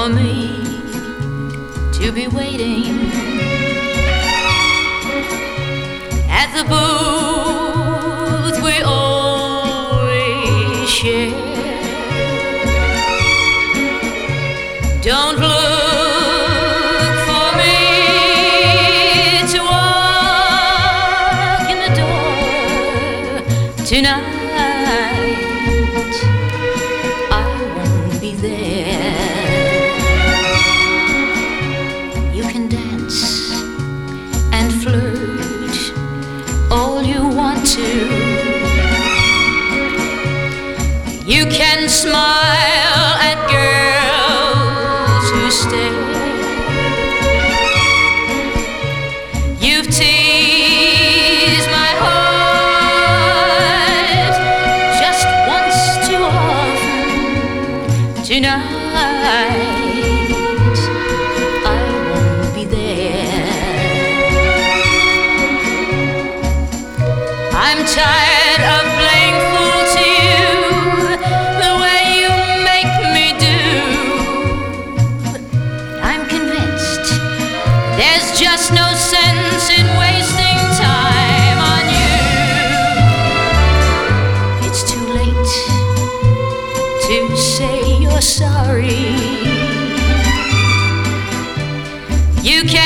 for me to be waiting at the booth we always share. Don't look for me to walk in the door tonight. I won't be there. You can dance and flirt all you want to. You can smile at girls who stare. You've teased my heart just once too often. Tonight I won't be there. I'm tired of playing fool to you the way you make me do. I'm convinced there's just no sense in wasting time on you. It's too late to say you're sorry. You can